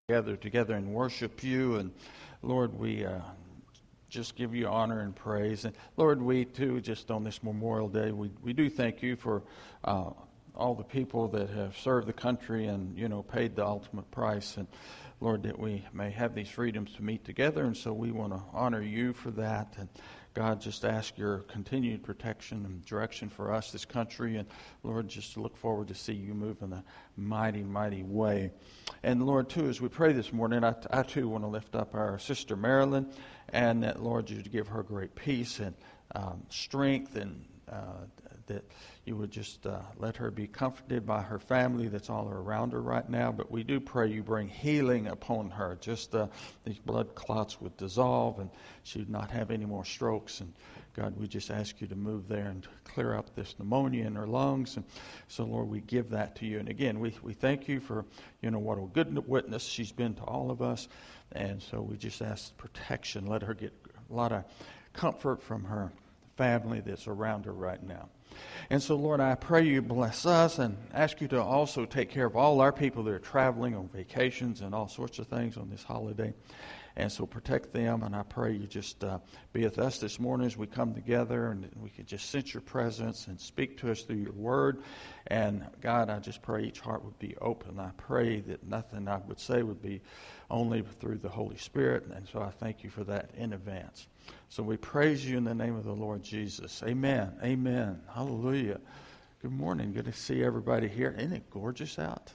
gather together and worship you. And Lord, we just give you honor and praise. And Lord, we too, just on this Memorial Day, we do thank you for all the people that have served the country and, paid the ultimate price. And Lord, that we may have these freedoms to meet together. And so we want to honor you for that. And God, just ask your continued protection and direction for us, this country. And Lord, just look forward to see you move in a mighty, mighty way. And Lord, too, as we pray this morning, I too want to lift up our sister Marilyn, and that, Lord, you give her great peace and strength, and that you would just let her be comforted by her family that's all around her right now. But we do pray you bring healing upon her. Just these blood clots would dissolve and she would not have any more strokes. And God, we just ask you to move there and clear up this pneumonia in her lungs. And so, Lord, we give that to you. And again, we thank you for, what a good witness she's been to all of us. And so we just ask protection. Let her get a lot of comfort from her family that's around her right now. And so, Lord, I pray you bless us and ask you to also take care of all our people that are traveling on vacations and all sorts of things on this holiday. And so protect them, and I pray you just be with us this morning as we come together, and we can just sense your presence and speak to us through your word. And God, I just pray each heart would be open. I pray that nothing I would say would be only through the Holy Spirit, and so I thank you for that in advance. So we praise you in the name of the Lord Jesus. Amen. Amen. Hallelujah. Good morning. Good to see everybody here. Isn't it gorgeous out?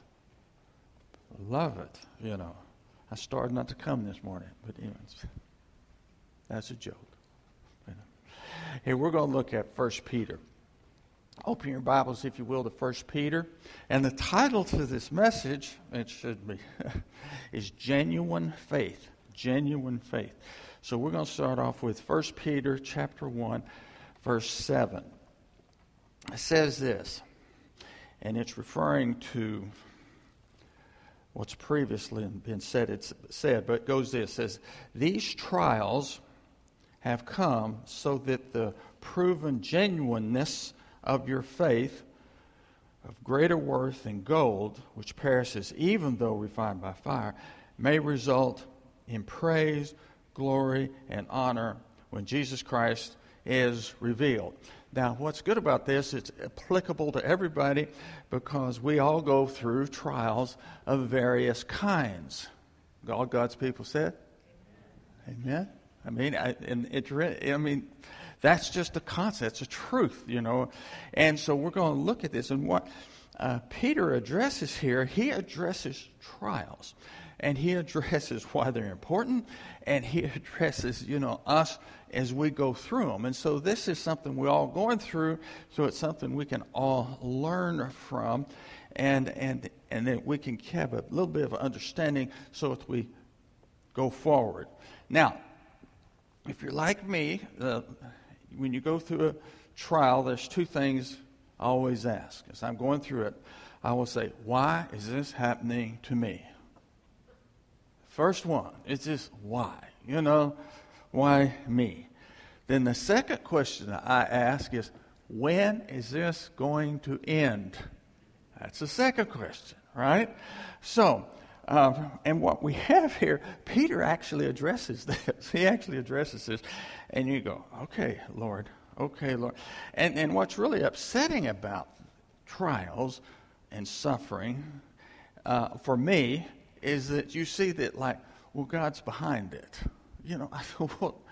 Love it, I started not to come this morning, but anyways, that's a joke. Hey, we're going to look at 1 Peter. Open your Bibles, if you will, to 1 Peter. And the title to this message, it should be, is Genuine Faith. Genuine Faith. So we're going to start off with 1 Peter chapter 1, verse 7. It says this, and it's referring to what's previously been said. It's said, but it goes this. It says, these trials have come so that the proven genuineness of your faith, of greater worth than gold, which perishes even though refined by fire, may result in praise, glory, and honor when Jesus Christ is revealed. Now, what's good about this, it's applicable to everybody because we all go through trials of various kinds. All God's people said? Amen. That's just a concept. It's a truth, And so we're going to look at this. And what Peter addresses here, he addresses trials. And he addresses why they're important, and he addresses, us as we go through them. And so this is something we're all going through, so it's something we can all learn from, and that we can have a little bit of understanding so that we go forward. Now, if you're like me, when you go through a trial, there's two things I always ask. As I'm going through it, I will say, why is this happening to me? First one, it's just why? Why me? Then the second question I ask is, when is this going to end? That's the second question, right? So, and what we have here, Peter actually addresses this. He actually addresses this. And you go, okay, Lord. And what's really upsetting about trials and suffering for me is that you see that God's behind it. I thought,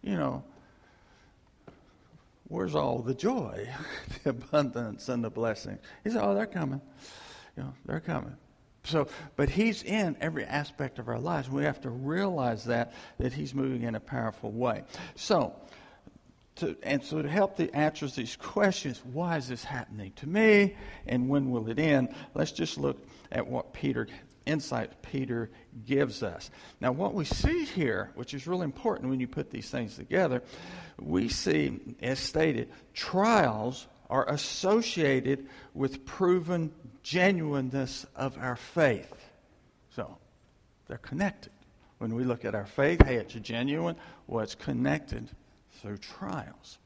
where's all the joy, the abundance, and the blessing? He said, they're coming. They're coming. So, but he's in every aspect of our lives. We have to realize that he's moving in a powerful way. So to help to answer these questions, why is this happening to me, and when will it end? Let's just look at what insight Peter gives us. Now, what we see here, which is really important when you put these things together, we see, as stated, trials are associated with proven genuineness of our faith. So, they're connected. When we look at our faith, hey, it's genuine. Well, it's connected through trials.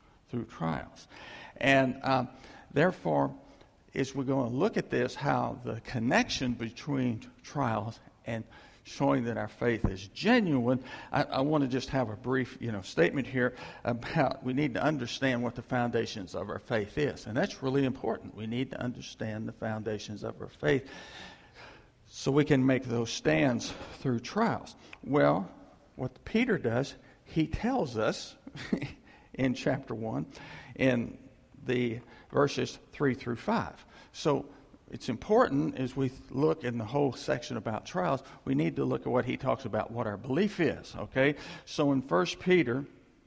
And therefore, as we're going to look at this, how the connection between trials and showing that our faith is genuine, I want to just have a brief, statement here about we need to understand what the foundations of our faith is. And that's really important. We need to understand the foundations of our faith so we can make those stands through trials. Well, what Peter does, he tells us in chapter 1 in the verses 3 through 5. So it's important as we look in the whole section about trials, we need to look at what he talks about, what our belief is, okay? So in 1 Peter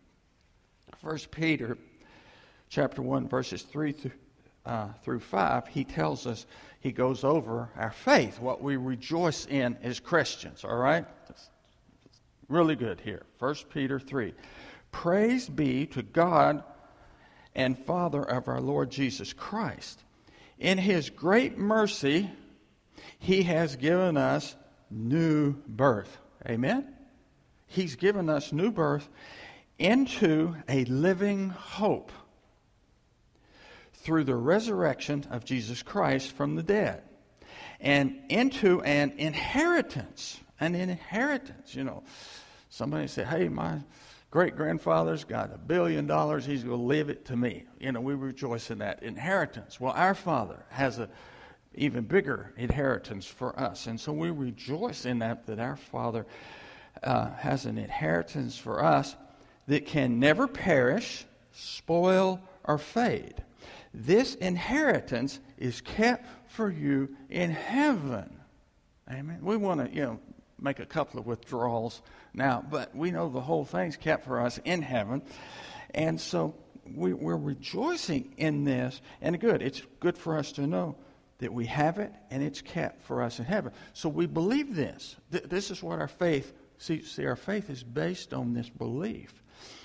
chapter 1, verses 3 through 5, he tells us, he goes over our faith, what we rejoice in as Christians, all right? That's really good here. 1 Peter 3. Praise be to God and Father of our Lord Jesus Christ. In his great mercy, he has given us new birth. Amen? He's given us new birth into a living hope through the resurrection of Jesus Christ from the dead, and into an inheritance. An inheritance, Somebody said, hey, my great-grandfather's got $1 billion. He's going to leave it to me. We rejoice in that inheritance. Well, our Father has an even bigger inheritance for us. And so we rejoice in that our Father has an inheritance for us that can never perish, spoil, or fade. This inheritance is kept for you in heaven. Amen. We want to, make a couple of withdrawals now, but we know the whole thing's kept for us in heaven. And so we're rejoicing in this. And it's good for us to know that we have it and it's kept for us in heaven. So we believe this. This is what our faith, see, our faith is based on this belief.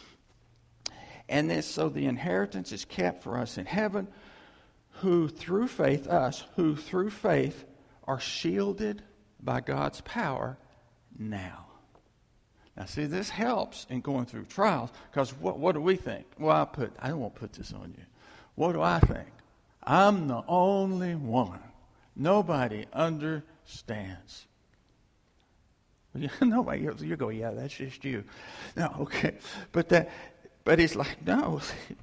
And so the inheritance is kept for us in heaven, who through faith are shielded by God's power now. Now, see, this helps in going through trials, because what do we think? Well, I won't put this on you. What do I think? I'm the only one. Nobody understands. Nobody, you go, yeah, that's just you. No, okay. But it's like, no,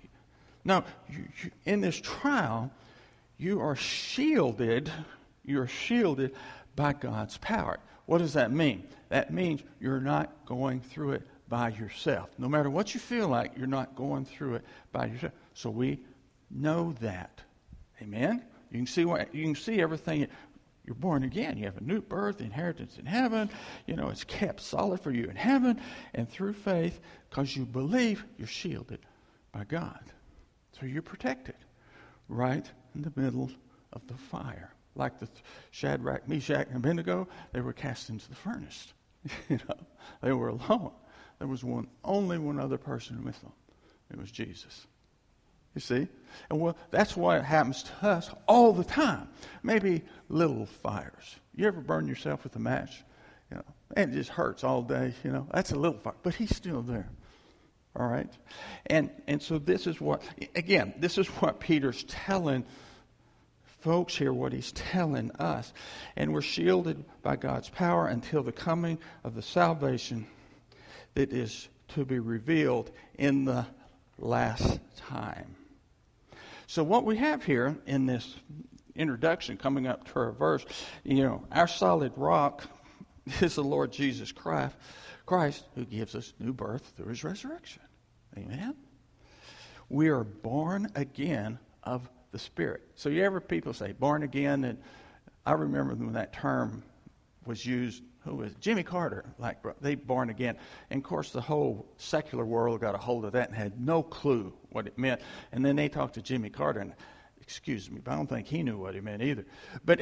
you, in this trial, you are shielded. You're shielded by God's power. What does that mean? That means you're not going through it by yourself. No matter what you feel like, you're not going through it by yourself. So we know that. Amen? You can see everything. You're born again. You have a new birth, inheritance in heaven. It's kept solid for you in heaven. And through faith, because you believe, you're shielded by God. So you're protected right in the middle of the fire. Like the Shadrach, Meshach, and Abednego, they were cast into the furnace. They were alone. There was only one other person with them. It was Jesus. You see? And that's what happens to us all the time. Maybe little fires. You ever burn yourself with a match? And it just hurts all day. That's a little fire. But he's still there. All right? And so this is what Peter's telling folks here, what he's telling us. And we're shielded by God's power until the coming of the salvation that is to be revealed in the last time. So what we have here in this introduction coming up to our verse, our solid rock is the Lord Jesus Christ, who gives us new birth through his resurrection. Amen? We are born again of the Spirit. So you ever people say born again, and I remember when that term was used. Who was it? Jimmy Carter? Like they born again, and of course the whole secular world got a hold of that and had no clue what it meant. And then they talked to Jimmy Carter, and excuse me, but I don't think he knew what he meant either. But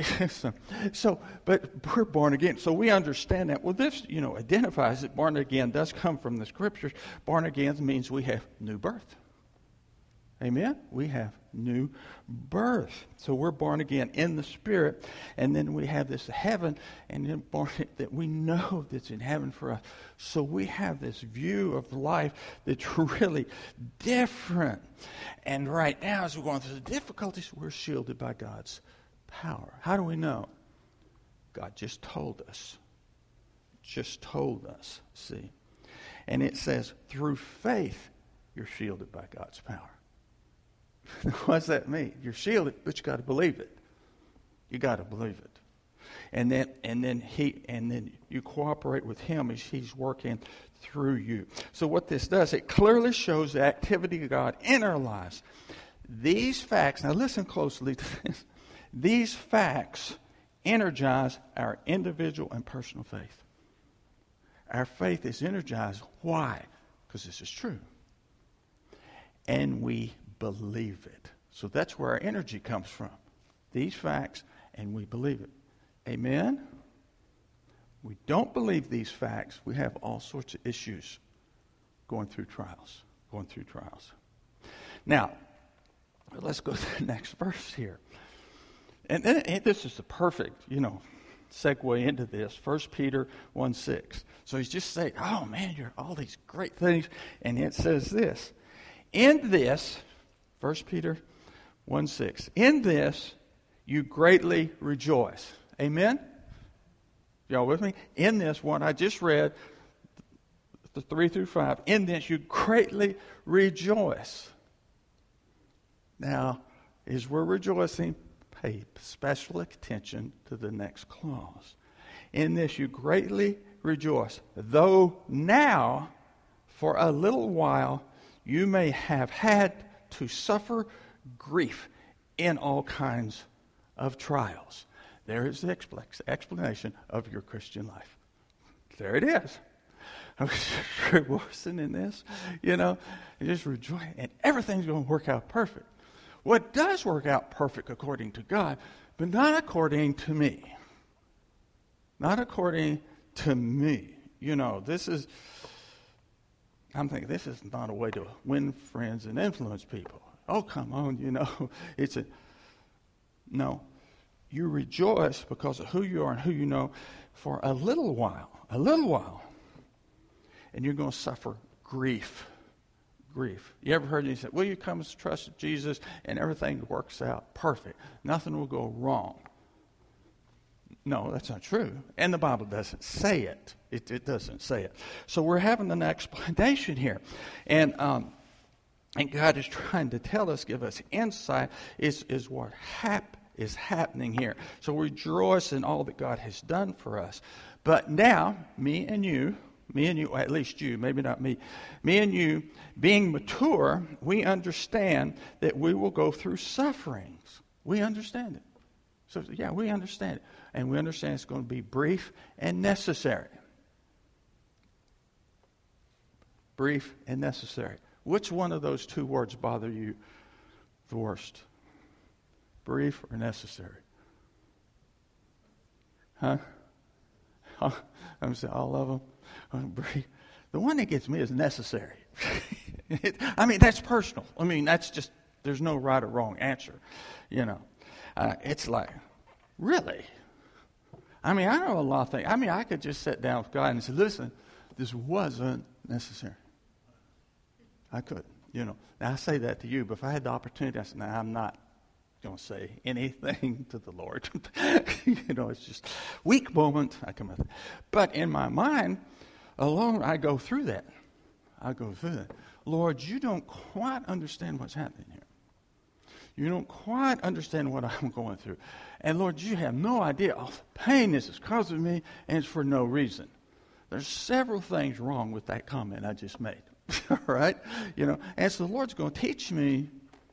but we're born again, so we understand that. Well, this identifies that born again does come from the Scriptures. Born again means we have new birth. Amen? We have new birth. So we're born again in the Spirit, and then we have this heaven, and then born that we know that's in heaven for us. So we have this view of life that's really different. And right now, as we're going through the difficulties, we're shielded by God's power. How do we know? God just told us. just told us, see. And it says, through faith, you're shielded by God's power. What does that mean? You're shielded, but you got to believe it. You got to believe it. And then you cooperate with him as he's working through you. So what this does, it clearly shows the activity of God in our lives. These facts, now listen closely to this. These facts energize our individual and personal faith. Our faith is energized. Why? Because this is true. And we believe it. So that's where our energy comes from. These facts, and we believe it. Amen? We don't believe these facts. We have all sorts of issues going through trials. Now, let's go to the next verse here. And this is the perfect, segue into this. 1 Peter 1:6. So he's just saying, oh man, you're all these great things. And it says this. In this, 1 Peter 1:6. In this, you greatly rejoice. Amen? Y'all with me? In this one I just read, the 3 through 5. In this, you greatly rejoice. Now, as we're rejoicing, pay special attention to the next clause. In this you greatly rejoice, though now, for a little while, you may have had to suffer grief in all kinds of trials. There is the explanation of your Christian life. There it is. I'm rejoicing in this, just rejoice, and everything's going to work out perfect. What does work out perfect according to God, but not according to me. Not according to me. I'm thinking this is not a way to win friends and influence people. Oh, come on, no. You rejoice because of who you are and who you know for a little while. And you're going to suffer grief. You ever heard you say, well, you come to trust Jesus and everything works out perfect. Nothing will go wrong. No, that's not true. And the Bible doesn't say it. It doesn't say it. So we're having an explanation here. And God is trying to tell us, give us insight, is what is happening here. So rejoice in all that God has done for us. But now, me and you, at least you, maybe not me and you, being mature, we understand that we will go through sufferings. We understand it. So, yeah, we understand it. And we understand it's going to be brief and necessary. Brief and necessary. Which one of those two words bother you the worst? Brief or necessary? Huh? I'm saying all of them. The one that gets me is necessary. That's personal. That's just, there's no right or wrong answer. It's like, really? I know a lot of things. I could just sit down with God and say, listen, this wasn't necessary. I could, Now, I say that to you, but if I had the opportunity, I said, no, I'm not going to say anything to the Lord. It's just weak moment. I come with it. But in my mind alone, I go through that. Lord, you don't quite understand what's happening here. You don't quite understand what I'm going through. And Lord, you have no idea all the pain this is causing me, and it's for no reason. There's several things wrong with that comment I just made. All right? And so the Lord's going to teach me.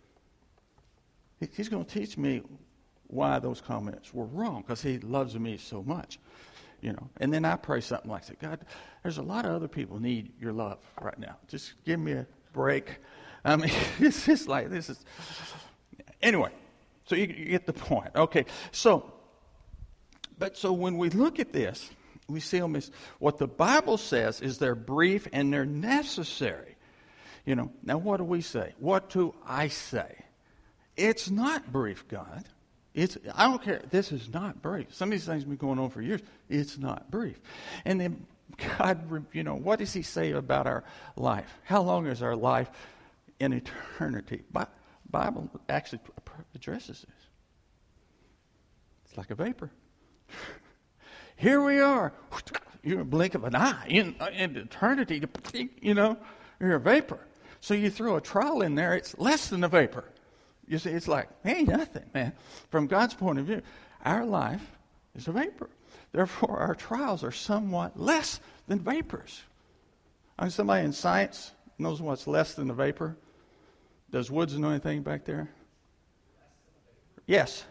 He's going to teach me why those comments were wrong, because he loves me so much. And then I pray something like that. God, there's a lot of other people need your love right now. Just give me a break. It's just like this is. Anyway, so you get the point. Okay, so when we look at this, we see them as what the Bible says is they're brief and they're necessary. Now what do we say? What do I say? It's not brief, God. I don't care. This is not brief. Some of these things have been going on for years. It's not brief. And then God, what does he say about our life? How long is our life in eternity? Bible actually addresses this. It's like a vapor. Here we are. You're a blink of an eye. In eternity, you're a vapor. So you throw a trial in there, it's less than a vapor. You see, it's like, hey, nothing, man. From God's point of view, our life is a vapor. Therefore, our trials are somewhat less than vapors. Somebody in science knows what's less than a vapor. Does Woods know anything back there? Yes.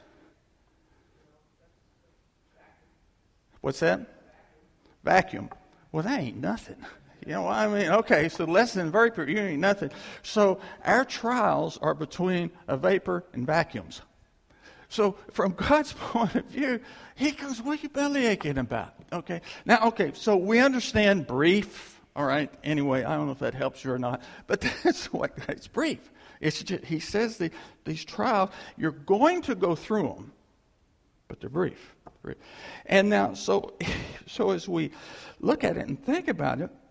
What's that? Vacuum. Well, that ain't nothing. You know what I mean? Okay, so less than vapor, you ain't nothing. So our trials are between a vapor and vacuums. So from God's point of view, he goes, what are you belly aching about? Okay. Now, so we understand brief. All right. Anyway, I don't know if that helps you or not, but that's what it's brief. It's just, he says these trials, you're going to go through them, but they're brief. And now, so as we look at it and think about it,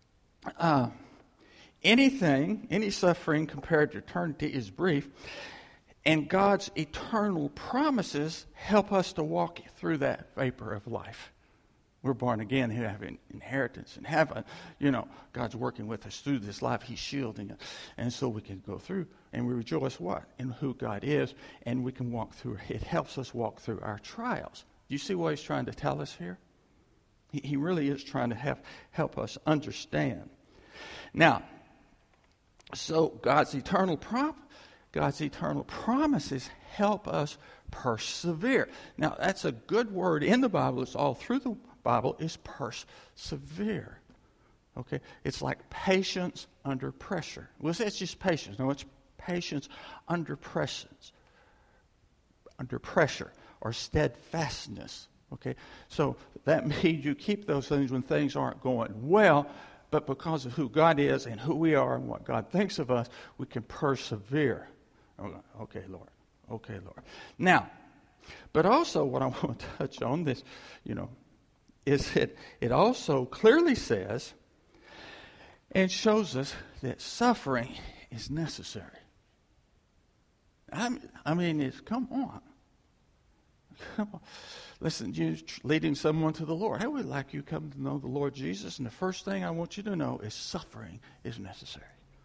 any suffering compared to eternity is brief, and God's eternal promises help us to walk through that vapor of life. We're born again, who have an inheritance in heaven. God's working with us through this life. He's shielding us. And so we can go through and we rejoice what? In who God is, and we can walk through. It helps us walk through our trials. Do you see what he's trying to tell us here? He really is trying to help us understand. Now, so God's eternal promises help us persevere. Now, that's a good word in the Bible. It's all through the Bible, is persevere. Okay? It's like patience under pressure. Well, it's just patience. No, it's patience under pressure or steadfastness. Okay? So that means you keep those things when things aren't going well, but because of who God is and who we are and what God thinks of us, we can persevere. Okay, Lord. Okay, Lord. Now, but also what I want to touch on this, is it also clearly says and shows us that suffering is necessary. Come on. Listen, you're leading someone to the Lord. I would like you to come to know the Lord Jesus, and the first thing I want you to know is suffering is necessary.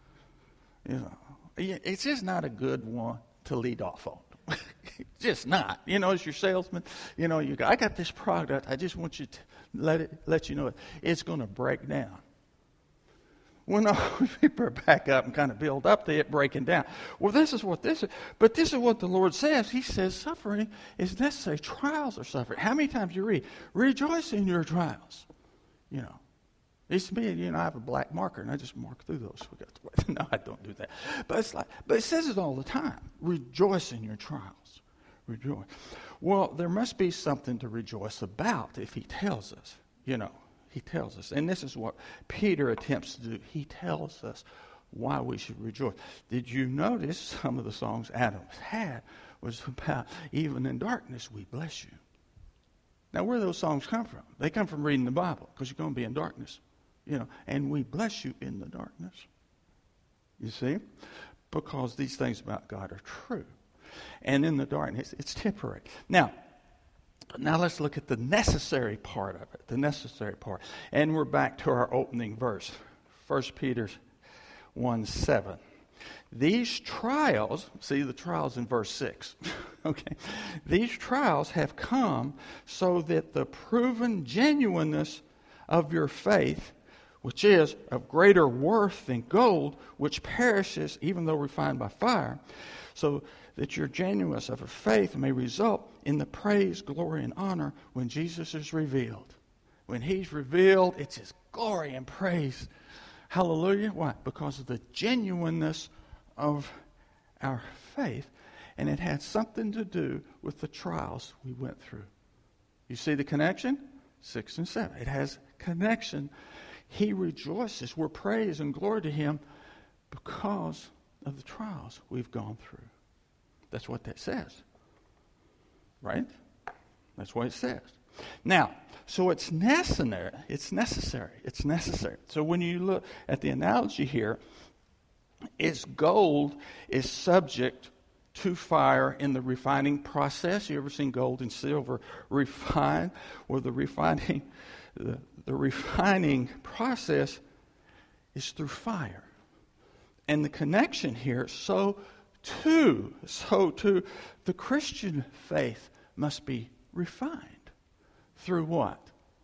It's just not a good one to lead off on. Just not. As your salesman, I got this product. I just want you to let you know it's going to break down. Well, no, we back up and kind of build up to it breaking down. Well, this is what this is. But this is what the Lord says. He says suffering is necessary. Trials are suffering. How many times you read, rejoice in your trials? It's me, I have a black marker, and I just mark through those. No, I don't do that. But it says it all the time. Rejoice in your trials. Rejoice. Well, there must be something to rejoice about if he tells us, He tells us. And this is what Peter attempts to do. He tells us why we should rejoice. Did you notice some of the songs Adam had was about, even in darkness, we bless you. Now, where do those songs come from? They come from reading the Bible, because you're going to be in darkness. And we bless you in the darkness. You see? Because these things about God are true. And in the darkness, it's temporary. Now let's look at the necessary part of it. The necessary part. And we're back to our opening verse. 1 Peter 1:7. These trials, see the trials in verse 6. Okay. These trials have come so that the proven genuineness of your faith, which is of greater worth than gold, which perishes even though refined by fire, so that your genuineness of your faith may result in the praise, glory, and honor when Jesus is revealed. When he's revealed, it's his glory and praise. Hallelujah. Why? Because of the genuineness of our faith. And it had something to do with the trials we went through. You see the connection? 6 and 7. It has connection. He rejoices. We're praise and glory to him because of the trials we've gone through. That's what that says. Right? That's what it says. Now, so it's necessary. It's necessary. It's necessary. So when you look at the analogy here, gold is subject to fire in the refining process. You ever seen gold and silver refined? Or the refining, the refining process is through fire. And the connection here, so too, the Christian faith must be refined. Through what?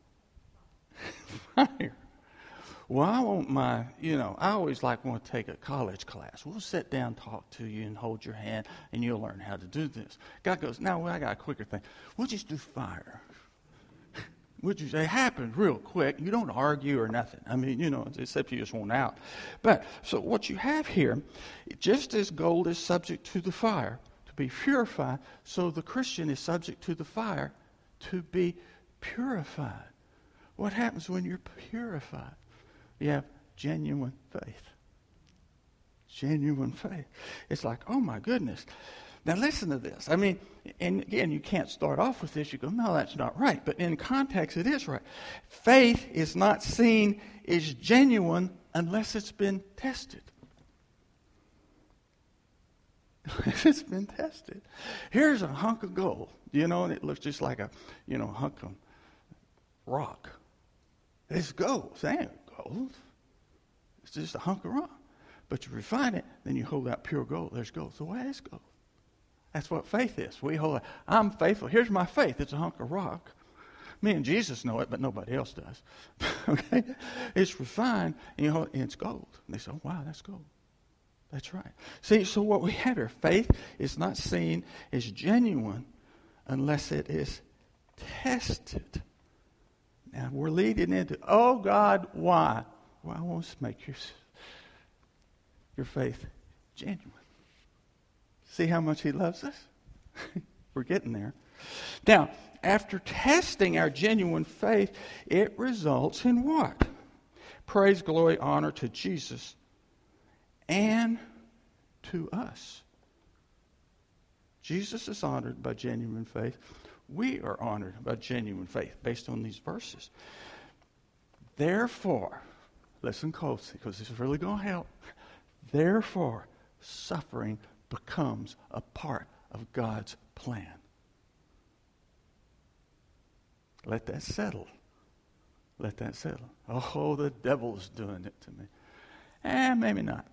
Fire. Well, I want I always want to take a college class. We'll sit down, talk to you, and hold your hand, and you'll learn how to do this. God goes, no, I got a quicker thing. We'll just do fire. It happens real quick. You don't argue or nothing. I mean, except you just want out. But, so what you have here, just as gold is subject to the fire to be purified, so the Christian is subject to the fire to be purified. What happens when you're purified? You have genuine faith. Genuine faith. It's like, oh my goodness. Now listen to this. I mean, and again, you can't start off with this. You go, no, that's not right. But in context, it is right. Faith is not seen as genuine unless it's been tested. It's been tested. Here's a hunk of gold, and it looks just like a, hunk of rock. It's gold. It ain't gold. It's just a hunk of rock. But you refine it, then you hold out pure gold. There's gold. So why is gold? That's what faith is. We hold it. I'm faithful. Here's my faith. It's a hunk of rock. Me and Jesus know it, but nobody else does. Okay? It's refined, and you hold it, and it's gold. And they say, oh, wow, that's gold. That's right. See, so what we have here, faith is not seen as genuine unless it is tested. Now, we're leading into, oh, God, why? Well, I want to make your faith genuine. See how much he loves us? We're getting there. Now, after testing our genuine faith, it results in what? Praise, glory, honor to Jesus and to us. Jesus is honored by genuine faith. We are honored by genuine faith based on these verses. Therefore, listen closely because this is really going to help. Therefore, suffering becomes a part of God's plan. Let that settle. Let that settle. Oh, the devil's doing it to me. Maybe not.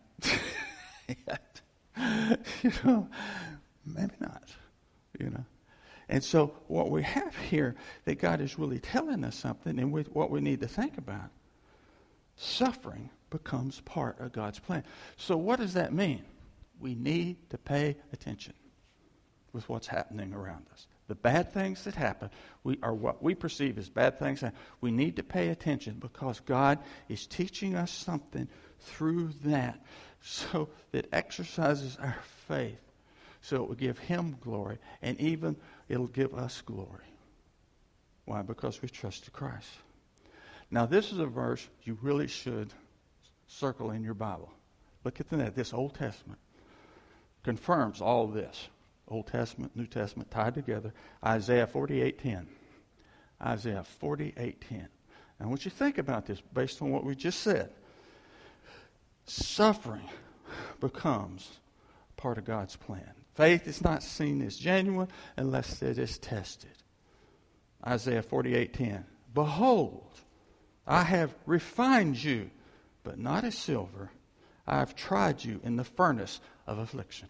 Maybe not. And so what we have here, that God is really telling us something, and what we need to think about, suffering becomes part of God's plan. So what does that mean? We need to pay attention with what's happening around us. The bad things that happen are what we perceive as bad things. We need to pay attention because God is teaching us something through that so that exercises our faith so it will give him glory and even it'll give us glory. Why? Because we trusted Christ. Now this is a verse you really should circle in your Bible. Look at that. This Old Testament confirms all this. Old Testament, New Testament tied together. Isaiah 48:10. Isaiah 48:10. Now I want you to think about this based on what we just said. Suffering becomes part of God's plan. Faith is not seen as genuine unless it is tested. Isaiah 48:10. Behold, I have refined you, but not as silver. I have tried you in the furnace of affliction.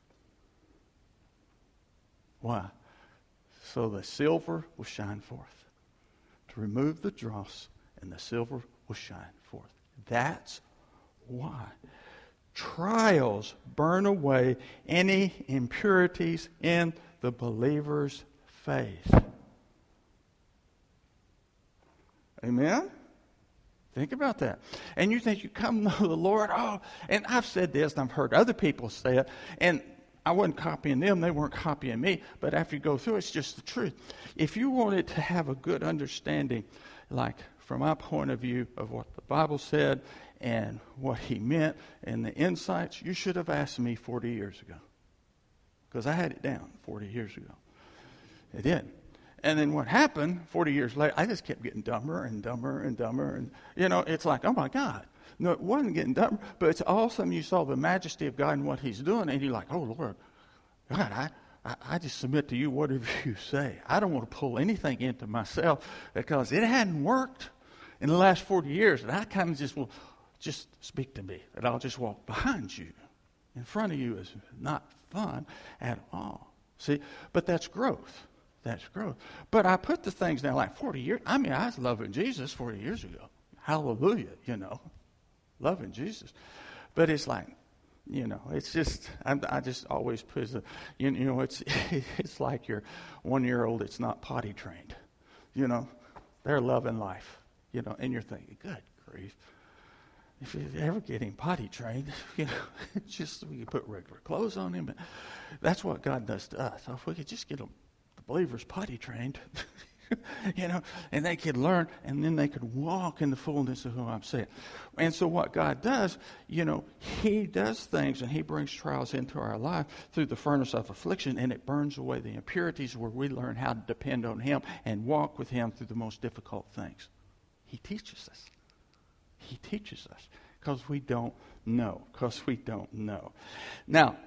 Why? So the silver will shine forth. To remove the dross, and the silver will shine forth. That's why. Trials burn away any impurities in the believer's faith. Amen? Think about that. And you think you come to know the Lord. Oh, and I've said this, and I've heard other people say it, and I wasn't copying them, they weren't copying me, but after you go through, it's just the truth. If you wanted to have a good understanding, like from my point of view of what the Bible said and what he meant and the insights, you should have asked me 40 years ago. Because I had it down 40 years ago. It did. And then what happened 40 years later, I just kept getting dumber and dumber and dumber. And, it's like, oh my God. No, it wasn't getting dumber, but it's all of a sudden you saw the majesty of God and what he's doing, and you're like, oh Lord, God, I just submit to you whatever you say. I don't want to pull anything into myself because it hadn't worked. in the last 40 years, and I kind of just speak to me, and I'll just walk behind you. In front of you is not fun at all. See, but that's growth. That's growth. But I put the things down like 40 years. I mean, I was loving Jesus 40 years ago. Hallelujah, loving Jesus. But it's like, it's just, I just always put, it's like your 1-year-old that's not potty trained. They're loving life, and you're thinking, good grief. If you ever get him potty trained, it's just so we can put regular clothes on him. But that's what God does to us. So if we could just get the believers potty trained, and they could learn, and then they could walk in the fullness of who I'm saying. And so what God does, he does things, and he brings trials into our life through the furnace of affliction, and it burns away the impurities where we learn how to depend on him and walk with him through the most difficult things. He teaches us. He teaches us because we don't know. Now,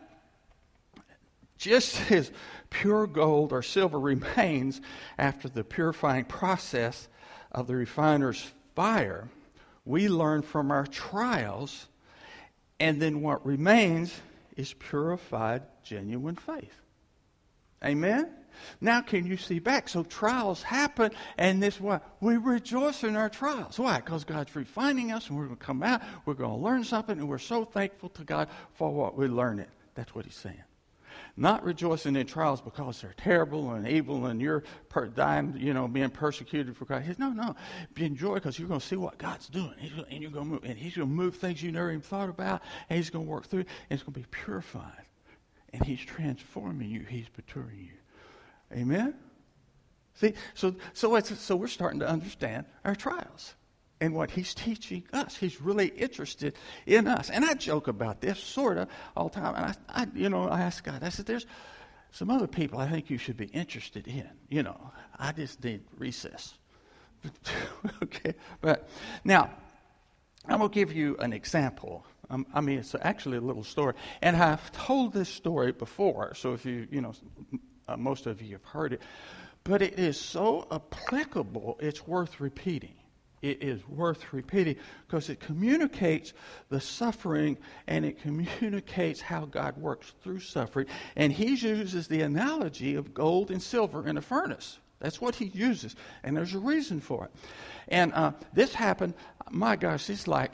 just as pure gold or silver remains after the purifying process of the refiner's fire, we learn from our trials, and then what remains is purified, genuine faith. Amen? Now can you see back? So trials happen, and this what? We rejoice in our trials. Why? Because God's refining us, and we're going to come out, we're going to learn something, and we're so thankful to God for what we learn. That's what he's saying. Not rejoicing in trials because they're terrible and evil and you're dying, being persecuted for Christ. He says, no. Be enjoy because you're going to see what God's doing. And you're going to move. And he's going to move things you never even thought about. And he's going to work through. And it's going to be purified. And he's transforming you. He's maturing you. Amen? See, so we're starting to understand our trials. And what he's teaching us. He's really interested in us. And I joke about this sort of all the time. And I ask God, I said, there's some other people I think you should be interested in. I just need recess. Okay. But now, I'm going to give you an example. It's actually a little story. And I've told this story before. So if most of you have heard it. But it is so applicable, it's worth repeating. It is worth repeating because it communicates the suffering and it communicates how God works through suffering. And he uses the analogy of gold and silver in a furnace. That's what he uses. And there's a reason for it. And this happened, my gosh, it's like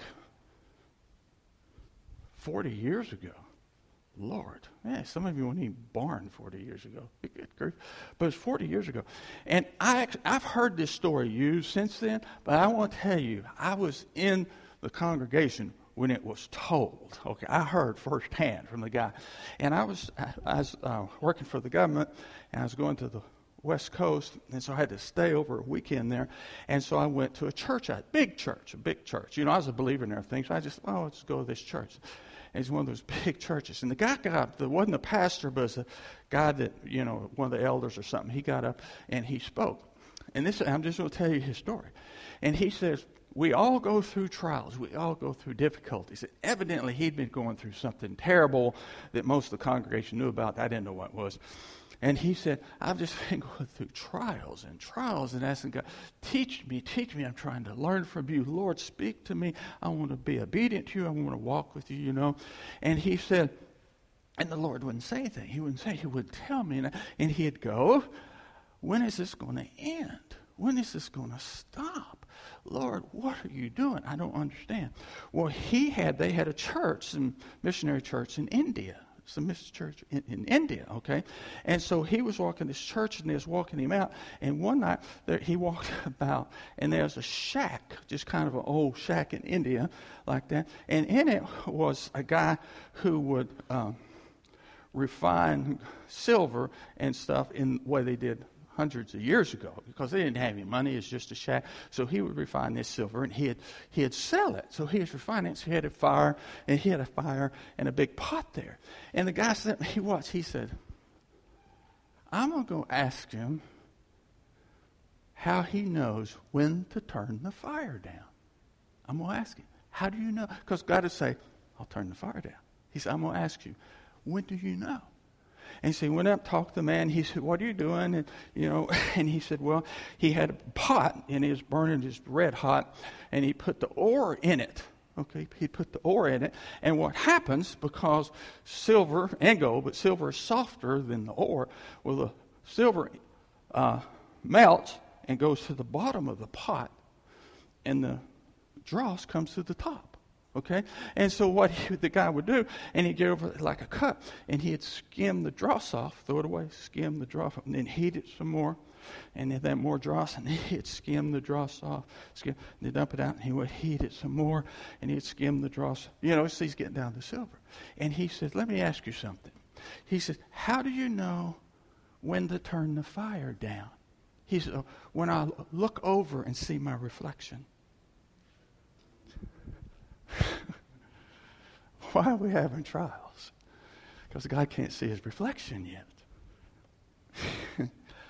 40 years ago. Lord, man, some of you weren't even born 40 years ago. Good grief. But it's 40 years ago. And I've heard this story used since then, but I want to tell you, I was in the congregation when it was told. Okay, I heard firsthand from the guy. And I was working for the government, and I was going to the West Coast, and so I had to stay over a weekend there. And so I went to a big church. I was a believer in everything, so I just, let's go to this church. And it's one of those big churches. And the guy got up, it wasn't a pastor, but it was a guy that, one of the elders or something. He got up and he spoke. And I'm just going to tell you his story. And he says, we all go through trials. We all go through difficulties. And evidently, he'd been going through something terrible that most of the congregation knew about. I didn't know what it was. And he said, I've just been going through trials and asking God, teach me. I'm trying to learn from you. Lord, speak to me. I want to be obedient to you. I want to walk with you, And he said, and the Lord wouldn't say anything. He wouldn't say, he would tell me. And he'd go, when is this going to end? When is this going to stop? Lord, what are you doing? I don't understand. Well, they had a church, a missionary church in India. It's a mission church in India, okay? And so he was walking this church, and they was walking him out. And one night, he walked about, and there's a shack, just kind of an old shack in India like that. And in it was a guy who would refine silver and stuff in the way they did hundreds of years ago, because they didn't have any money. It's just a shack. So he would refine this silver, and he'd sell it. So he was refining it. So he had a fire and a big pot there. And the guy said, he said, I'm going to go ask him how he knows when to turn the fire down. I'm going to ask him, how do you know? Because God would say, I'll turn the fire down. He said, I'm going to ask you, when do you know? And so he went up, talked to the man. He said, "What are you doing?" And, and he said, well, he had a pot and he was burning just red hot, and he put the ore in it. Okay, he put the ore in it. And what happens, because silver and gold, but silver is softer than the ore, well, the silver melts and goes to the bottom of the pot, and the dross comes to the top. Okay? And so what the guy would do, and he'd get over like a cup, and he'd skim the dross off, throw it away, skim the dross off, and then heat it some more, and then more dross, and he'd skim the dross off, and then dump it out, and he would heat it some more, and he'd skim the dross. So he's getting down to silver. And he said, "Let me ask you something." He said, "How do you know when to turn the fire down?" He said, "When I look over and see my reflection." Why are we having trials? Because God can't see his reflection yet.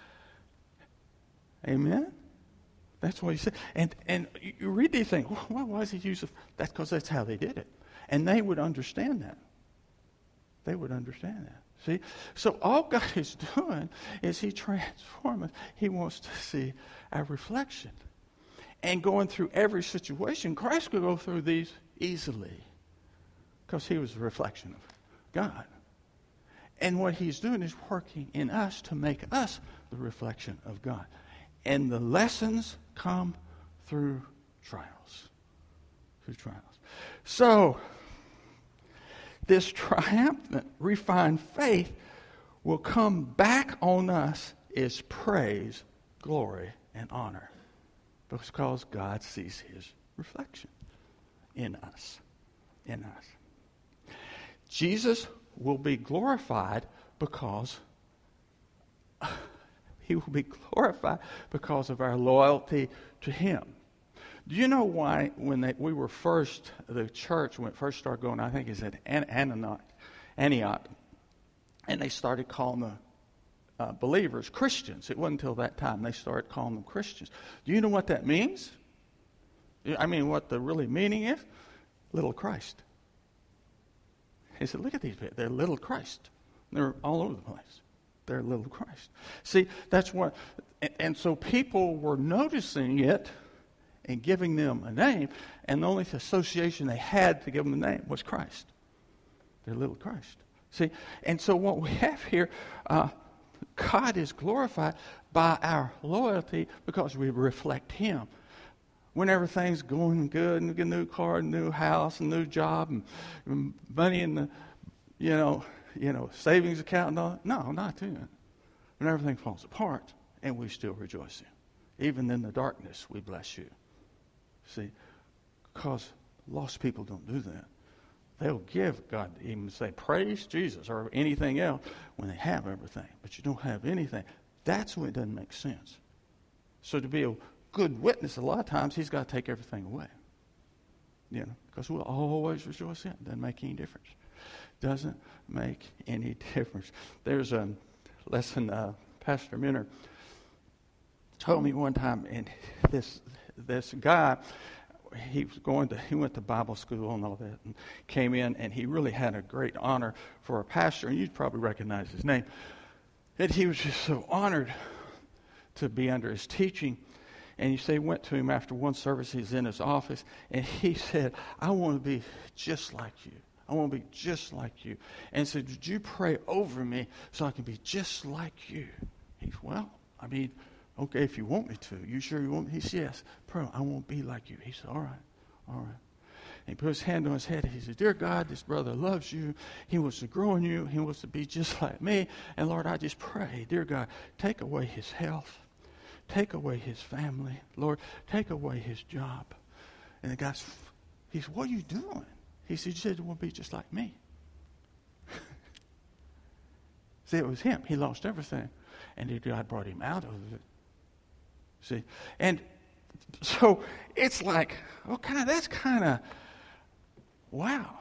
Amen? That's what he said. And you read these things. Why is he using that? Because that's how they did it. And they would understand that. They would understand that. See? So all God is doing is he transforms us. He wants to see our reflection. And going through every situation, Christ could go through these easily, because he was a reflection of God. And what he's doing is working in us to make us the reflection of God. And the lessons come through trials. Through trials. So, this triumphant, refined faith will come back on us as praise, glory, and honor, because God sees his reflection in us. In us. Jesus will be glorified because he will be glorified because of our loyalty to him. Do you know why when the church when it first started going, I think it's at Antioch, and they started calling the believers Christians. It wasn't until that time they started calling them Christians. Do you know what that means? I mean, what the really meaning is? Little Christ. He said, "Look at these people. They're little Christ. They're all over the place. They're little Christ." See, that's what, and so people were noticing it and giving them a name, and the only association they had to give them a name was Christ. They're little Christ. See, and so what we have here, God is glorified by our loyalty because we reflect him. When everything's going good, and a new car, a new house, a new job, and money in the savings account and all. No, not then. When everything falls apart, and we still rejoice in. Even in the darkness, we bless you. See, because lost people don't do that. They'll give God, even say, praise Jesus, or anything else, when they have everything. But you don't have anything. That's when it doesn't make sense. So to be a good witness, a lot of times he's got to take everything away. Because we'll always rejoice in it. Doesn't make any difference. Doesn't make any difference. There's a lesson Pastor Minner told me one time, and this guy, he went to Bible school and all that, and came in, and he really had a great honor for a pastor, and you'd probably recognize his name. And he was just so honored to be under his teaching. And you say, went to him after one service, he's in his office, and he said, "I want to be just like you. I want to be just like you." And said, "Would you pray over me so I can be just like you?" He said, "Well, I mean, okay, if you want me to. You sure you want me?" He said, "Yes, pray, I won't be like you." He said, all right. And he put his hand on his head. He said, "Dear God, this brother loves you. He wants to grow in you. He wants to be just like me. And Lord, I just pray, dear God, take away his health. Take away his family. Lord, take away his job." And the guy, he said, "What are you doing?" He said, "You said it won't be just like me." See, it was him. He lost everything. And God brought him out of it. See? And so it's like, that's kind of, wow.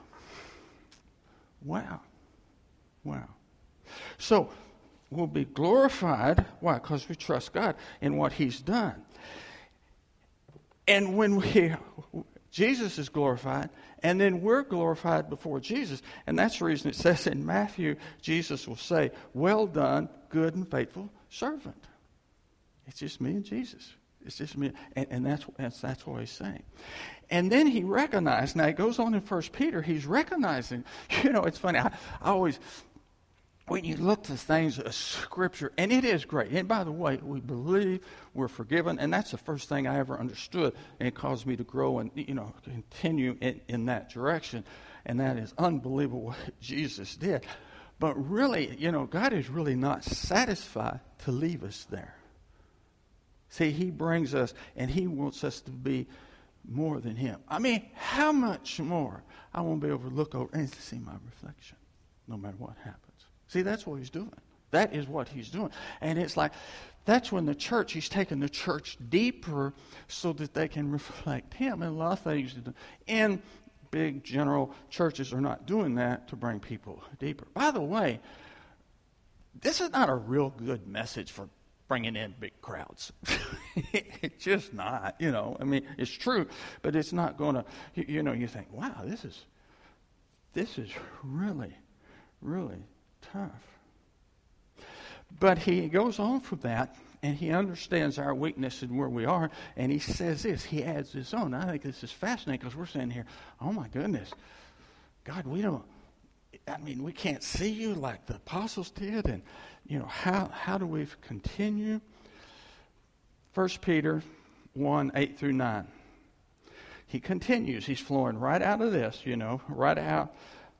So we'll be glorified. Why? Because we trust God in what he's done. And when Jesus is glorified, and then we're glorified before Jesus. And that's the reason it says in Matthew, Jesus will say, "Well done, good and faithful servant." It's just me and Jesus. It's just me. And that's what he's saying. And then he recognized, now he goes on in 1 Peter, he's recognizing, it's funny, I always, when you look to things of Scripture, and it is great. And by the way, we believe we're forgiven, and that's the first thing I ever understood, and it caused me to grow and continue in that direction. And that is unbelievable what Jesus did. But really, God is really not satisfied to leave us there. See, he brings us, and he wants us to be more than him. I mean, how much more I won't be able to look over and see my reflection, no matter what happens. See, that's what he's doing. That is what he's doing. And it's like, that's when he's taking the church deeper so that they can reflect him. And a lot of things in big general churches are not doing that to bring people deeper. By the way, this is not a real good message for bringing in big crowds. It's just not, I mean, it's true, but it's not going to, you think, wow, this is really, really tough. But he goes on from that, and he understands our weakness and where we are, and he says this, he adds this on. I think this is fascinating because we're sitting here, oh my goodness, God, we can't see you like the apostles did, and how do we continue? 1 Peter 1, 8 through 9. He continues. He's flowing right out of this, right out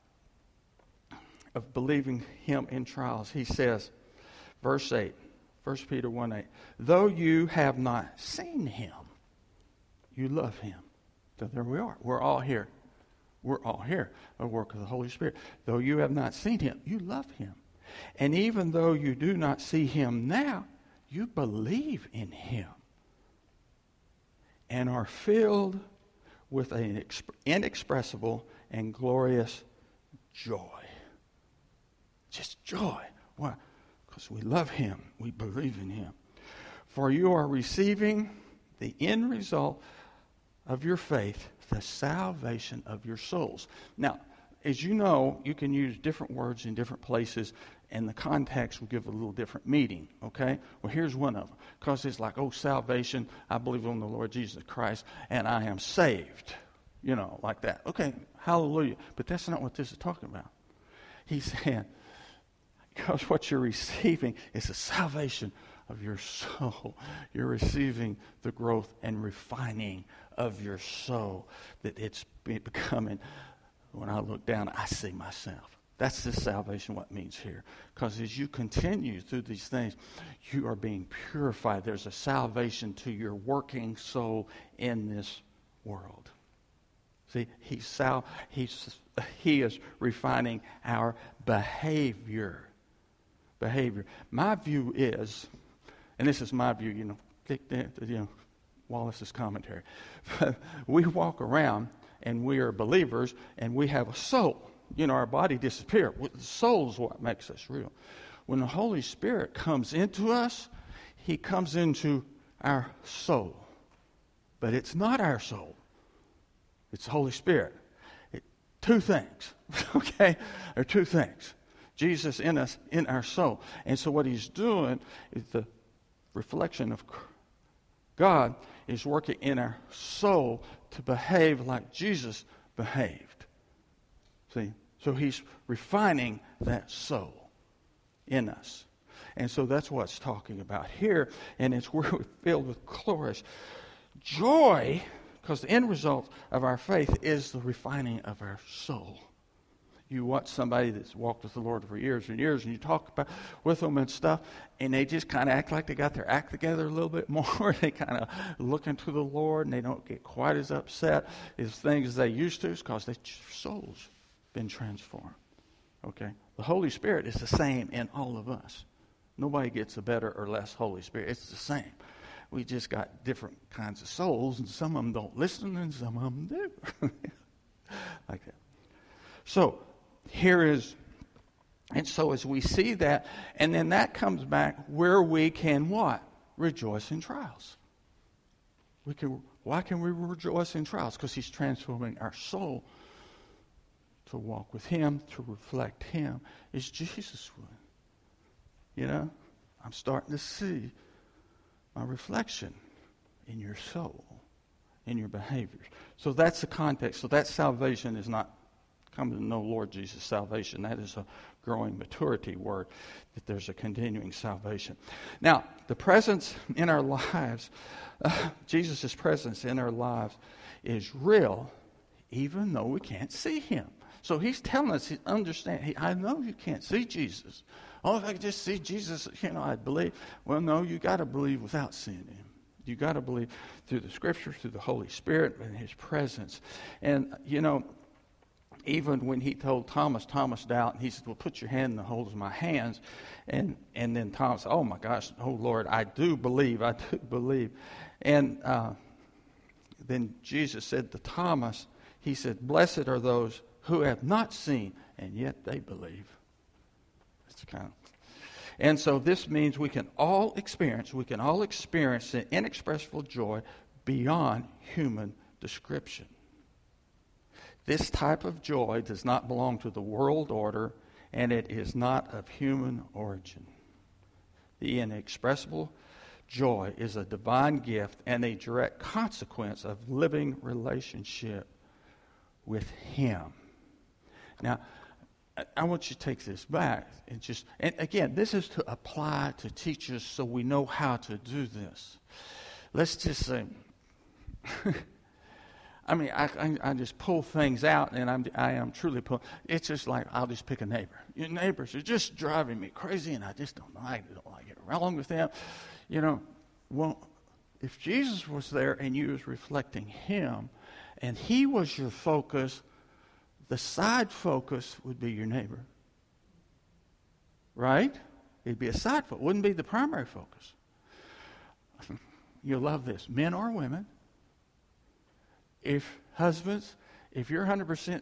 of believing him in trials. He says, verse 8, 1 Peter 1, 8, though you have not seen him, you love him. So there we are. We're all here. We're all here, a work of the Holy Spirit. Though you have not seen him, you love him. And even though you do not see him now, you believe in him and are filled with an inexpressible and glorious joy. Just joy. Why? Because we love him. We believe in him. For you are receiving the end result of your faith, the salvation of your souls. Now, as you know, you can use different words in different places, and the context will give a little different meaning, okay? Well, here's one of them. Because it's like, salvation, I believe on the Lord Jesus Christ, and I am saved. Like that. Okay, hallelujah. But that's not what this is talking about. He's saying, because what you're receiving is the salvation of your soul. You're receiving the growth and refining of your soul, that it's becoming, when I look down, I see myself. That's the salvation, what it means here. Because as you continue through these things, you are being purified. There's a salvation to your working soul in this world. See, he is refining our behavior. My view is, and this is my view, Wallace's commentary. We walk around and we are believers and we have a soul. Our body disappears. The soul is what makes us real. When the Holy Spirit comes into us, he comes into our soul. But it's not our soul. It's the Holy Spirit. Two things, okay? There are two things. Jesus in us, in our soul. And so what he's doing is the reflection of God is working in our soul to behave like Jesus behaved. See? So he's refining that soul in us. And so that's what it's talking about here. And it's where we're filled with glorious joy, because the end result of our faith is the refining of our soul. You watch somebody that's walked with the Lord for years and years, and you talk with them and stuff, and they just kind of act like they got their act together a little bit more. They kind of look into the Lord, and they don't get quite as upset as things as they used to. It's because their soul's been transformed. Okay? The Holy Spirit is the same in all of us. Nobody gets a better or less Holy Spirit. It's the same. We just got different kinds of souls, and some of them don't listen, and some of them do. Like that. So, here is, and so as we see that, and then that comes back where we can what? Rejoice in trials. We can Why can we rejoice in trials? Because He's transforming our soul to walk with Him, to reflect Him as Jesus would. You know, I'm starting to see my reflection in your soul, in your behaviors. So that's the context. So that salvation is not coming to know Lord Jesus' salvation. That is a growing maturity word, that there's a continuing salvation. Now, the presence in our lives, Jesus' presence in our lives is real, even though we can't see Him. So He's telling us, understand, I know you can't see Jesus. Oh, if I could just see Jesus, I'd believe. Well, no, you got to believe without seeing Him. You got to believe through the Scriptures, through the Holy Spirit, and His presence. And, even when He told Thomas doubt, and He said, well, put your hand in the holes of my hands. And then Thomas said, oh my gosh, oh Lord, I do believe. And then Jesus said to Thomas, He said, blessed are those who have not seen, and yet they believe. And so this means we can all experience the inexpressible joy beyond human description. This type of joy does not belong to the world order, and it is not of human origin. The inexpressible joy is a divine gift and a direct consequence of living relationship with Him. Now, I want you to take this back and again, this is to apply to teachers so we know how to do this. Let's just say, I just pull things out, and I am truly pulling. It's just like I'll just pick a neighbor. Your neighbors are just driving me crazy, and I just don't know. I don't like it along with them. Well, if Jesus was there and you was reflecting Him, and He was your focus, the side focus would be your neighbor. Right? It'd be a side focus. It wouldn't be the primary focus. You'll love this. Men or women, if your 100%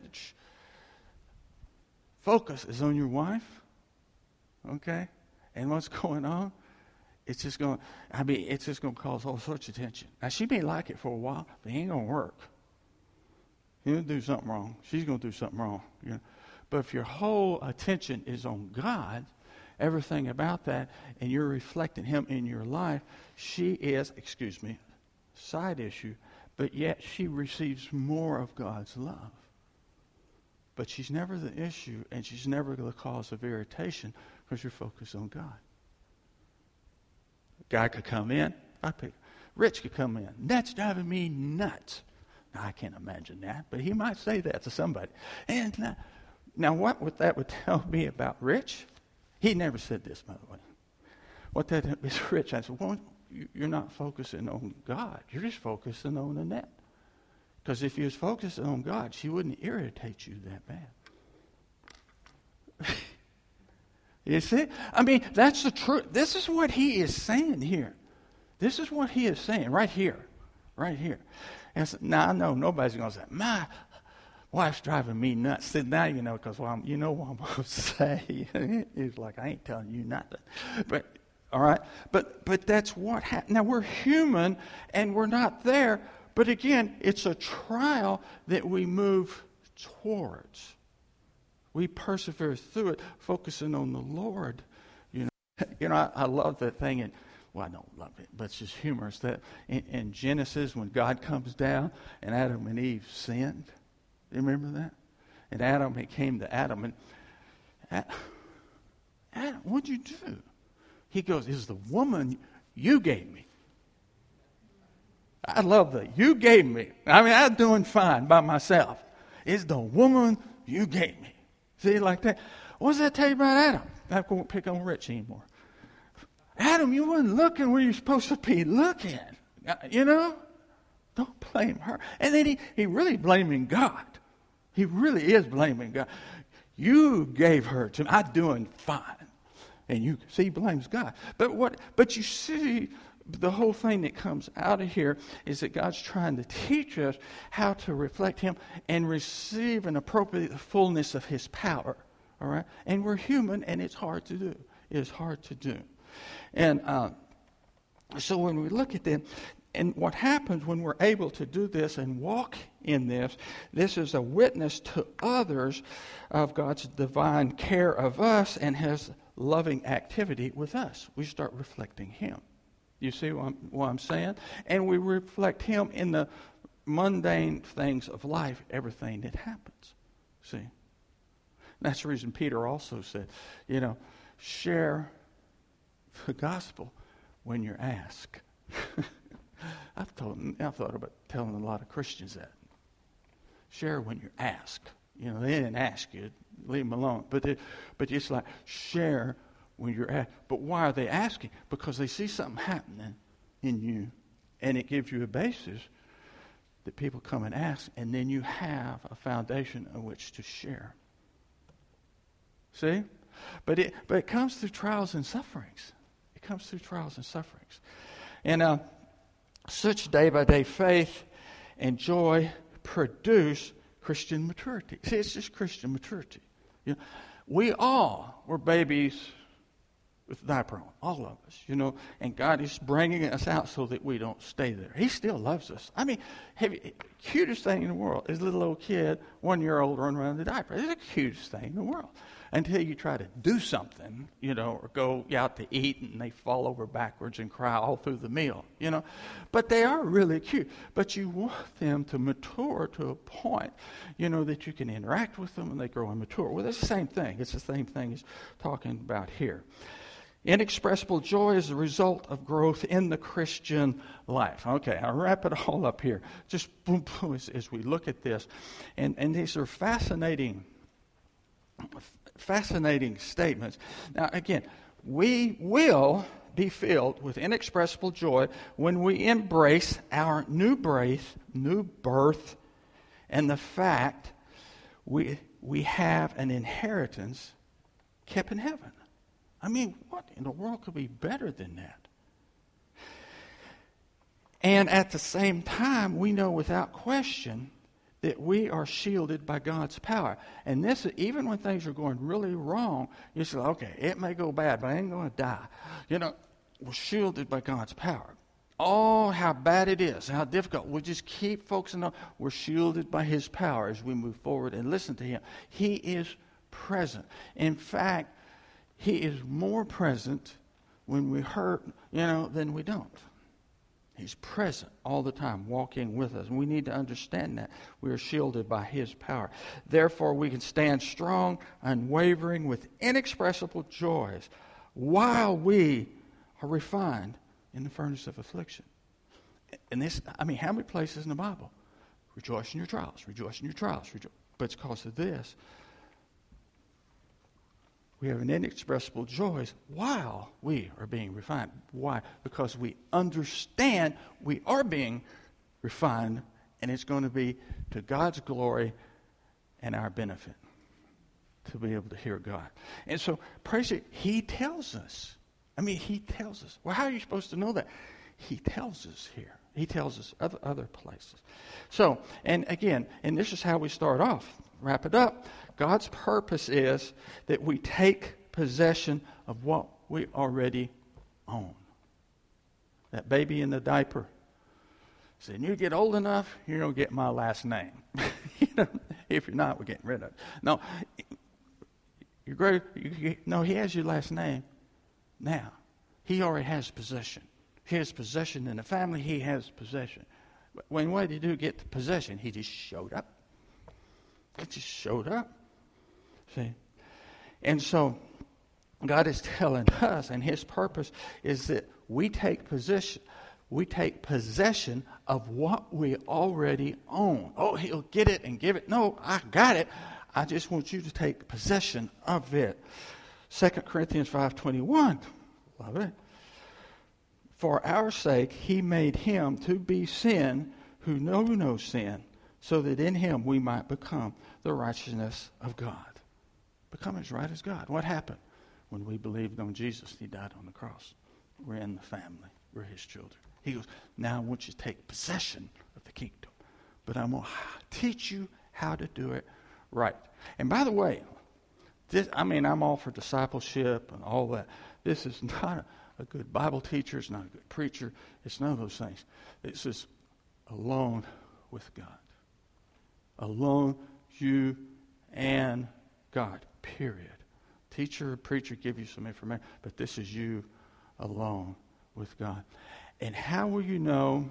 focus is on your wife, okay, and what's going on, it's just going to cause all sorts of tension. Now, she may like it for a while, but it ain't going to work. You're going to do something wrong. She's going to do something wrong. But if your whole attention is on God, everything about that, and you're reflecting Him in your life, she is, side issue, but yet she receives more of God's love. But she's never the issue, and she's never the cause of irritation because you're focused on God. A guy could come in, Rich could come in. That's driving me nuts. Now, I can't imagine that, but he might say that to somebody. And now what would that tell me about Rich? He never said this, by the way. What that is, Rich, I said, well, you're not focusing on God. You're just focusing on Annette. Because if you was focusing on God, she wouldn't irritate you that bad. You see? That's the truth. This is what he is saying here. This is what he is saying right here. Right here. And so, now, I know nobody's going to say, my wife's driving me nuts. Said, now you know, because you know what I'm going to say. He's like, I ain't telling you nothing. But, all right? But that's what happened. Now, we're human, and we're not there. But again, it's a trial that we move towards. We persevere through it, focusing on the Lord. I love that thing in, well, I don't love it, but it's just humorous that in Genesis, when God comes down and Adam and Eve sinned, you remember that? And he came to Adam, and Adam, what'd you do? He goes, "Is the woman you gave me." I love that. You gave me. I'm doing fine by myself. It's the woman you gave me. See, like that. What does that tell you about Adam? I won't pick on Rich anymore. Adam, you weren't looking where you're supposed to be looking. Don't blame her. And then he really blaming God. He really is blaming God. You gave her to me. I'm doing fine. And you see, he blames God. But you see, the whole thing that comes out of here is that God's trying to teach us how to reflect Him and receive an appropriate fullness of His power. All right? And we're human, and it's hard to do. It's hard to do. And so when we look at them, And what happens when we're able to do this and walk in this is a witness to others of God's divine care of us and His loving activity with us. We start reflecting Him. You see what I'm saying? And we reflect Him in the mundane things of life, everything that happens. See? And that's the reason Peter also said, share the gospel when you're asked. I've thought about telling a lot of Christians that. Share when you're asked. They didn't ask you, leave them alone. But it's like share when you're asked. But why are they asking? Because they see something happening in you, and it gives you a basis that people come and ask, and then you have a foundation on which to share. See? But it comes through trials and sufferings. It comes through trials and sufferings. And such day-by-day faith and joy produce Christian maturity. See, it's just Christian maturity. We all were babies with a diaper on, all of us, and God is bringing us out so that we don't stay there. He still loves us. I mean, cutest thing in the world is a little old kid, 1-year-old, running around in the diaper. It's the cutest thing in the world. Until you try to do something, or go out to eat and they fall over backwards and cry all through the meal, But they are really cute. But you want them to mature to a point, that you can interact with them and they grow and mature. Well, it's the same thing. It's the same thing as talking about here. Inexpressible joy is the result of growth in the Christian life. Okay, I'll wrap it all up here. Just boom, boom, as we look at this. And these are fascinating statements. Now, again, we will be filled with inexpressible joy when we embrace our new birth, and the fact we have an inheritance kept in heaven. I mean, what in the world could be better than that? And at the same time, we know without question that we are shielded by God's power. And this, even when things are going really wrong, you say, okay, it may go bad, but I ain't going to die. We're shielded by God's power. Oh, how bad it is, how difficult. We'll just keep focusing on, we're shielded by His power as we move forward and listen to Him. He is present. In fact, He is more present when we hurt, than we don't. He's present all the time, walking with us. And we need to understand that. We are shielded by His power. Therefore, we can stand strong, unwavering, with inexpressible joys, while we are refined in the furnace of affliction. And this, how many places in the Bible? Rejoice in your trials, rejoice in your trials. But it's because of this. We have an inexpressible joy while we are being refined. Why? Because we understand we are being refined, and it's going to be to God's glory and our benefit to be able to hear God. And so, praise it, He tells us. He tells us. Well, how are you supposed to know that? He tells us here. He tells us other places. So, and again, and this is how we start off. Wrap it up. God's purpose is that we take possession of what we already own. That baby in the diaper said, when you get old enough, you're going to get my last name. If you're not, we're getting rid of it. No, you're great. No, he has your last name now. He already has possession. He has possession in the family. He has possession. What did he do to get the possession? He just showed up. He just showed up. See? And so God is telling us, and His purpose is that we take possession of what we already own. Oh, He'll get it and give it. No, I got it. I just want you to take possession of it. 2 Corinthians 5:21. Love it. For our sake He made Him to be sin who knew no sin, so that in Him we might become the righteousness of God. Become as right as God. What happened? When we believed on Jesus, He died on the cross. We're in the family. We're His children. He goes, now I want you to take possession of the kingdom. But I'm going to teach you how to do it right. And by the way, I'm all for discipleship and all that. This is not a good Bible teacher. It's not a good preacher. It's none of those things. It's just alone with God. Alone, you and God, period. Teacher or preacher give you some information, but this is you alone with God. And how will you know?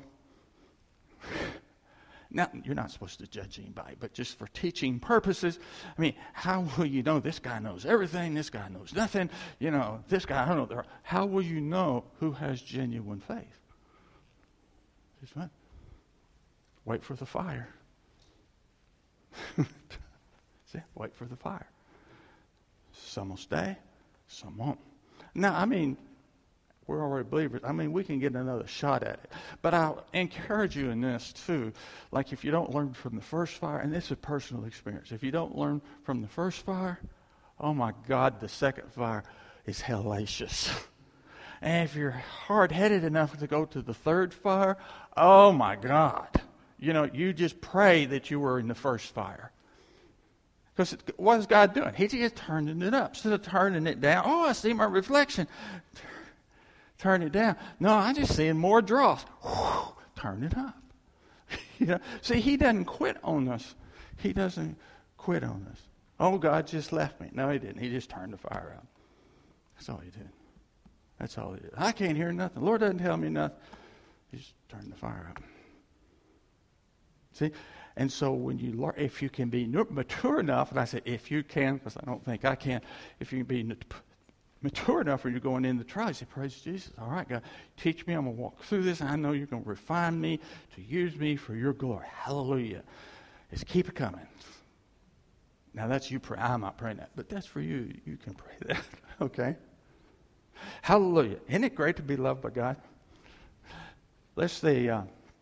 Now, you're not supposed to judge anybody, but just for teaching purposes, I mean, how will you know this guy knows everything, this guy knows nothing, this guy, I don't know. How will you know who has genuine faith? Just what? Wait for the fire. See, wait for the fire. Some will stay, some won't. Now, I mean, we're already believers. I mean, we can get another shot at it. But I'll encourage you in this, too. Like, if you don't learn from the first fire, and this is a personal experience. If you don't learn from the first fire, oh, my God, the second fire is hellacious. And if you're hard-headed enough to go to the third fire, oh, my God. You just pray that you were in the first fire. Because what is God doing? He's just turning it up. Instead of turning it down, oh, I see my reflection. Turn it down. No, I'm just seeing more dross. Whew, turn it up. See, he doesn't quit on us. He doesn't quit on us. Oh, God just left me. No, he didn't. He just turned the fire out. That's all he did. That's all he did. I can't hear nothing. The Lord doesn't tell me nothing. He just turned the fire out. See? And so when you learn, if you can be mature enough, and I say if you can, because I don't think I can, if you can be mature enough when you're going in the trial, you say, praise Jesus. All right, God, teach me. I'm going to walk through this. I know you're going to refine me to use me for your glory. Hallelujah. Just keep it coming. Now, that's you pray. I'm not praying that, but that's for you. You can pray that. Okay? Hallelujah. Isn't it great to be loved by God? Let's say,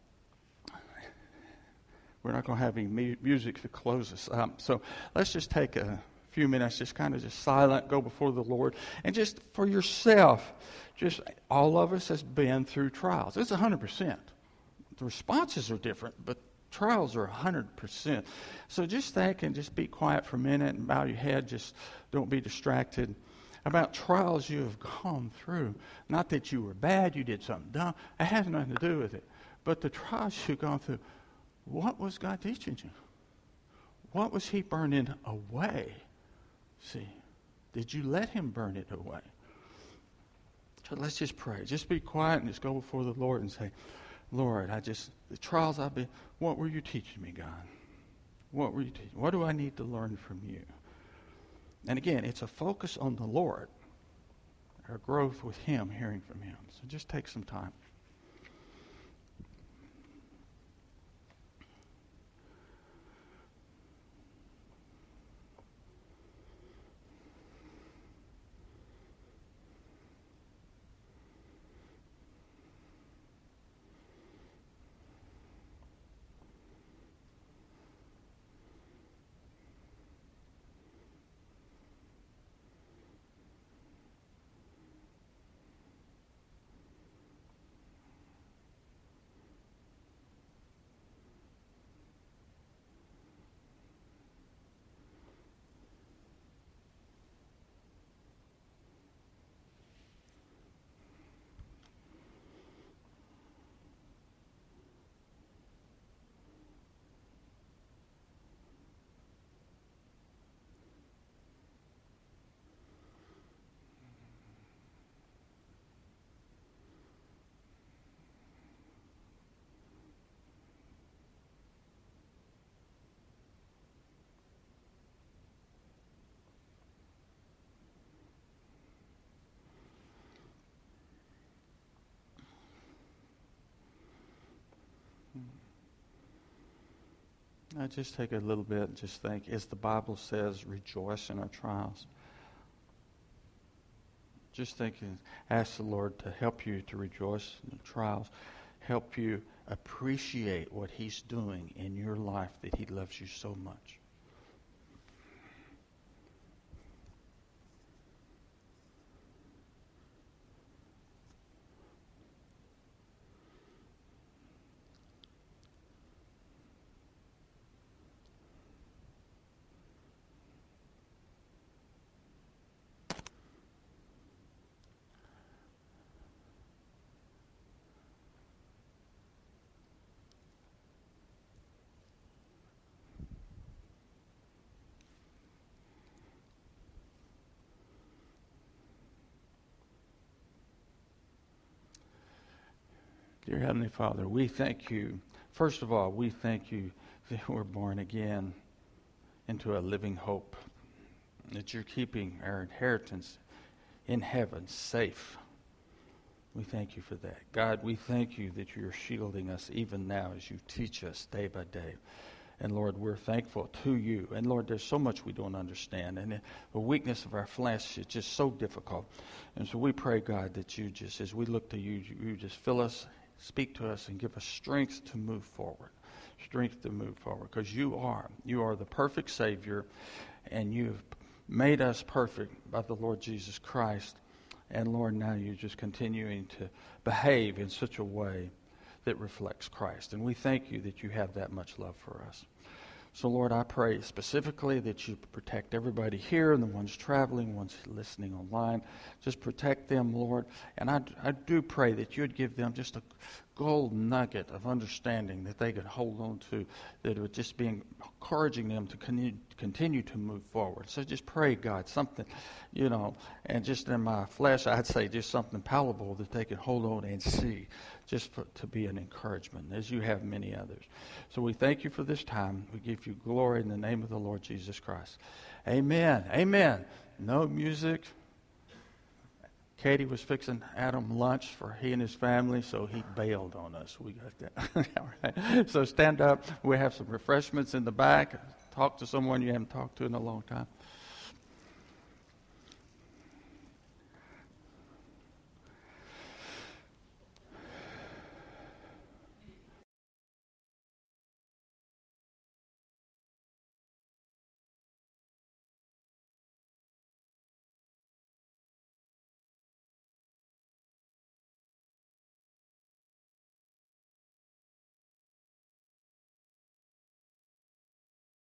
we're not going to have any music to close us up. So let's just take a few minutes, just kind of just silent, go before the Lord, and just for yourself, just all of us has been through trials. It's 100%. The responses are different, but trials are 100%. So just think and just be quiet for a minute and bow your head. Just don't be distracted about trials you have gone through. Not that you were bad, you did something dumb. It has nothing to do with it. But the trials you've gone through, what was God teaching you? What was he burning away? See, did you let him burn it away? So let's just pray. Just be quiet and just go before the Lord and say, Lord, the trials I've been, what were you teaching me, God? What were you teaching? What do I need to learn from you? And again, it's a focus on the Lord, our growth with him, hearing from him. So just take some time. I just take a little bit and just think, as the Bible says, rejoice in our trials. Just think and ask the Lord to help you to rejoice in the trials, help you appreciate what he's doing in your life, that he loves you so much. Dear Heavenly Father, we thank you. First of all, we thank you that we're born again into a living hope, that you're keeping our inheritance in heaven safe. We thank you for that. God, we thank you that you're shielding us even now as you teach us day by day. And Lord, we're thankful to you. And Lord, there's so much we don't understand. And the weakness of our flesh is just so difficult. And so we pray, God, that you just, as we look to you, you just fill us, speak to us, and give us strength to move forward. Strength to move forward. Because you are the perfect Savior. And you've made us perfect by the Lord Jesus Christ. And Lord, now you're just continuing to behave in such a way that reflects Christ. And we thank you that you have that much love for us. So Lord, I pray specifically that you protect everybody here and the ones traveling, ones listening online. Just protect them, Lord. And I do pray that you'd give them just a gold nugget of understanding that they could hold on to, that it would just be encouraging them to continue to move forward. So just pray, God, something, and just in my flesh, I'd say just something palatable that they can hold on and see, just to be an encouragement, as you have many others. So we thank you for this time. We give you glory in the name of the Lord Jesus Christ. Amen. Amen. No music. Katie was fixing Adam lunch for he and his family, so he bailed on us. We got that. All right. So stand up. We have some refreshments in the back. Talk to someone you haven't talked to in a long time.